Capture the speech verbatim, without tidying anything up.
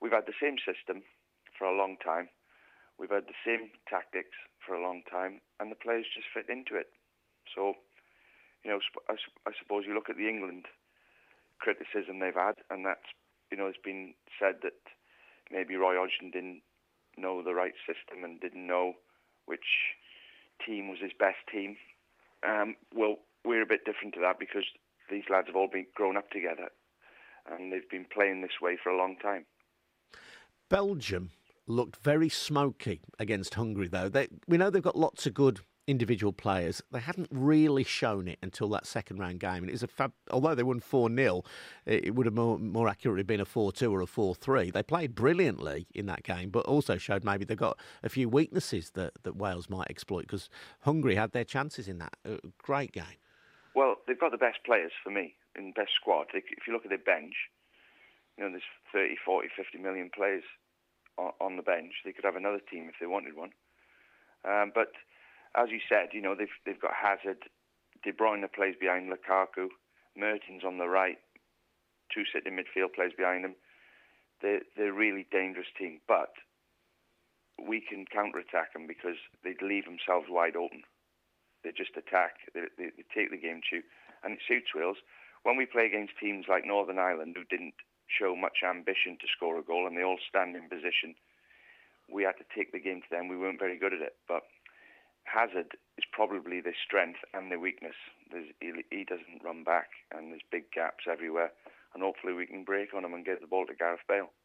we've had the same system for a long time. We've had the same tactics for a long time, and the players just fit into it. So, you know, I, I suppose you look at the England criticism they've had, and that's, you know, it's been said that maybe Roy Hodgson didn't know the right system and didn't know which team was his best team. Um, well, we're a bit different to that because these lads have all been grown up together and they've been playing this way for a long time. Belgium looked very smoky against Hungary, though. They, we know they've got lots of good individual players. They hadn't really shown it until that second round game. And it was a fab, although they won four nil, it would have more, more accurately been a four two or a four three. They played brilliantly in that game, but also showed maybe they've got a few weaknesses that, that Wales might exploit, because Hungary had their chances in that. A great game. Well, they've got the best players for me, in best squad. If you look at their bench, you know, there's thirty, forty, fifty million players on, on the bench. They could have another team if they wanted one. Um, but as you said, you know, they've they've got Hazard, De Bruyne plays behind Lukaku, Mertens on the right, two sitting midfield plays behind them. They're, they're a really dangerous team, but we can counter-attack them because they leave themselves wide open. They just attack, they, they, they take the game to you, and it suits Wales. When we play against teams like Northern Ireland, who didn't show much ambition to score a goal, and they all stand in position, we had to take the game to them. We weren't very good at it, but Hazard is probably their strength and their weakness. There's, he, he doesn't run back, and there's big gaps everywhere, and hopefully we can break on him and get the ball to Gareth Bale.